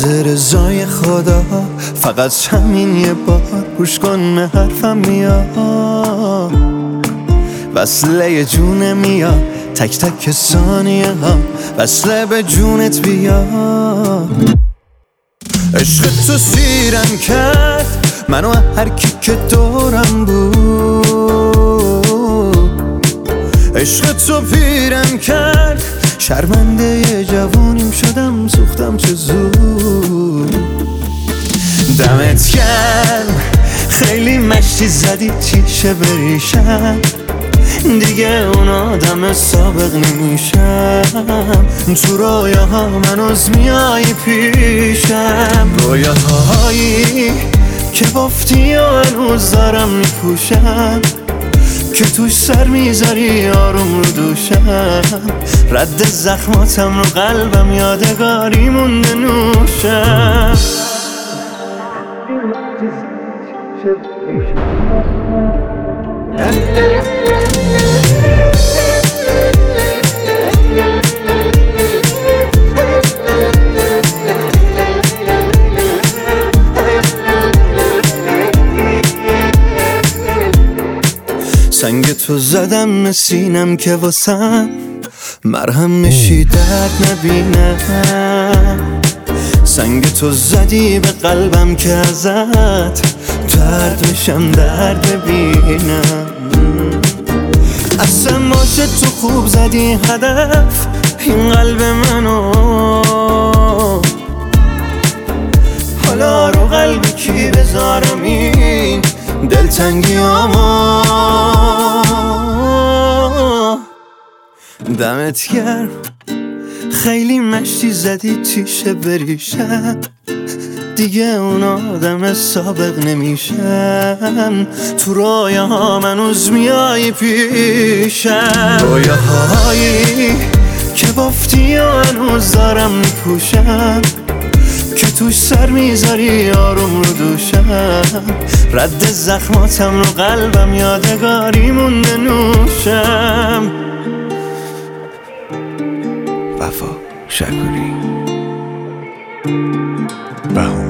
تازه رضای خدا، فقط همین یه بار گوش کن به حرفم میاد. وصله جون میاد تک تک ثانیه ها، وصله به جونت بیاد. عشق تو سیرم کرد منو هر کی که دورم بود. عشق تو پیرم کرد شرمنده یه جوونیم شدم، سوختم چه زود. دمت گرم خیلی مشتی زدی تیشه بریشم، دیگه اون آدم سابق نمیشم. تو رویاها منوز میایی پیشم، رویاهایی که بافتی و هنوز دارم میپوشم، که توش سر میذاری آروم رو دوشم. رد زخماتم رو قلبم یادگاری مونده نوشم. سنگ تو زدم سینم که واسم مرهم میشی درد نبینم. سنگ تو زدی به قلبم که ازت درد میشم درد ببینم. اصلا باشه تو خوب زدی هدف این قلب منو، حالا رو قلب کی بذارم این دلتنگیامو. دمت گرم خیلی مشتی زدی تیشه بریشم، دیگه اون آدم سابق نمیشم. تو رویاها منوز میایی پیشم، رویاهایی که بافتی و هنوز دارم میپوشم، که توش سر میذاری آروم رو دوشم. رد زخماتم رو قلبم یادگاری مونده نوشم. وفا شکوری بهونه